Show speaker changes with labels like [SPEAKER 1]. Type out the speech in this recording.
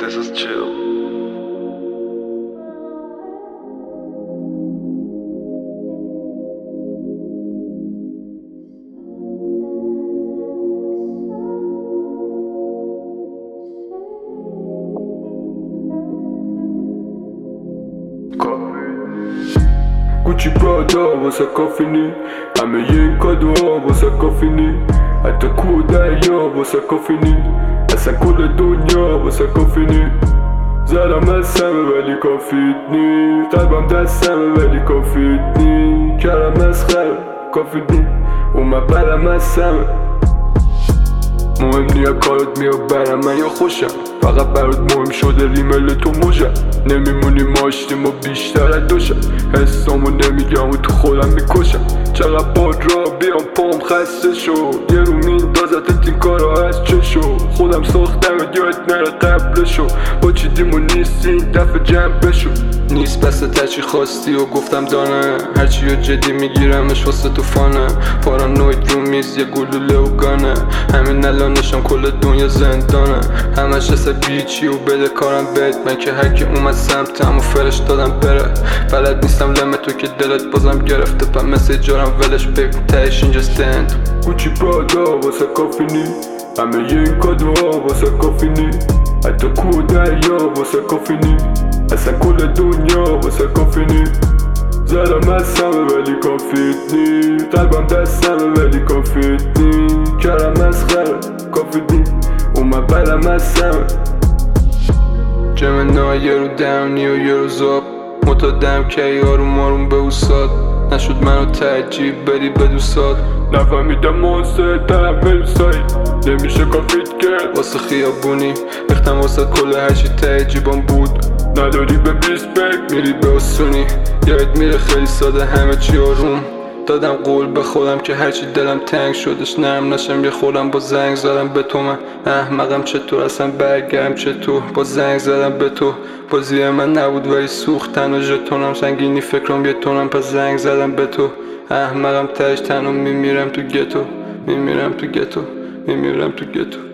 [SPEAKER 1] This is chill.
[SPEAKER 2] Gucci Prada واسه کافینی، همه این کادوها واسه کافینی، حتی کودیا واسه کافینی، اصلا کل دنیا واسه کافینی. زدم از همه ولی کافیت نی، قلبم دستمه ولی کافیت نی، کردم از خرم کافیت نی، اومد برم از همه. مهم نیا کارت میاد برم من یا خوشم، فقط برات مهم شده ریمل تو موجم. نمیمونی ماشتیم و بیشتر از دوشم، حسامو نمیگم و تو خودم میکشم. چقدر باد را بیام پام خسته شد، یه رو میندازت این کارا از چه شد. خودم ساختم یاد نره قبل شد، با چی دیمو نیست این دفعه جمع بشو. نیست بسته تچی خواستی و گفتم دانه، هرچی رو جدی میگیرمش واسه تو فانه. پارانوید رو میز یه گلوله و گانه، همین الانشم کل دنیا زندانه. همش بیچی و بده کارم بد، من که هرکی اومد سمتم و فرش دادم بره. بلد نیستم لمه تو که دلت بازم گرفته، پا مسیجارم ولش بگو تهش اینجا ستند. کوچی پرادا واسه کافینی، همه این کادوها واسه کافینی، حتی کودیا واسه کافینی، اصلا کل دنیا واسه کافینی. زدم از همه ولی کافیت نی، قلبم دستمه ولی کافیت نی، کردم از خرم کافیت نی، اومد برم از همه. جمع یه رو دمنی و یه رو زاب، متادم که آروم آروم به اوساد. نشد منو ترجیب بدی به دوستات، نفهمیدم monster دارم ولوسایی. نمیشه کافیت کرد واسه خیابونی، ریختم واسه کل هرچی ته جیبام بود. نداری به بیسپک میری به اسونی، یاد میره خیلی ساده همه چی آروم. دادم قول به خودم که هرچی دلم تنگ شدش نرم نشم، یه خودم با زنگ زدم به تو. من احمقم چطور اصلا برگردم چطور، با زنگ زدم به تو. بازی من نبود ولی سوختن و ژتونم سنگینی فکرم یه تونم، پس زنگ زدم به تو. احمقم تهش تنها میمیرم تو گتو، میمیرم تو گتو، میمیرم تو گتو.